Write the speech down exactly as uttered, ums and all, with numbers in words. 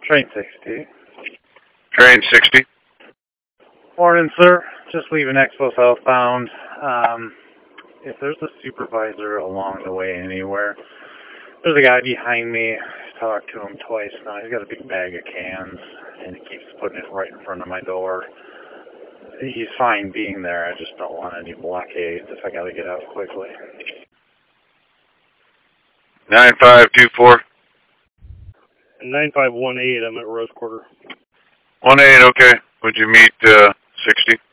Train sixty. Train sixty. Morning, sir. Just leaving Expo southbound. Um, if there's a supervisor along the way anywhere, there's a guy behind me. I talked to him twice now. He's got a big bag of cans, and he keeps putting it right in front of my door. He's fine being there. I just don't want any blockades if I got to get out quickly. nine five two four. nine five one eight, I'm at Rose Quarter. one eight, okay. Would you meet uh, sixty?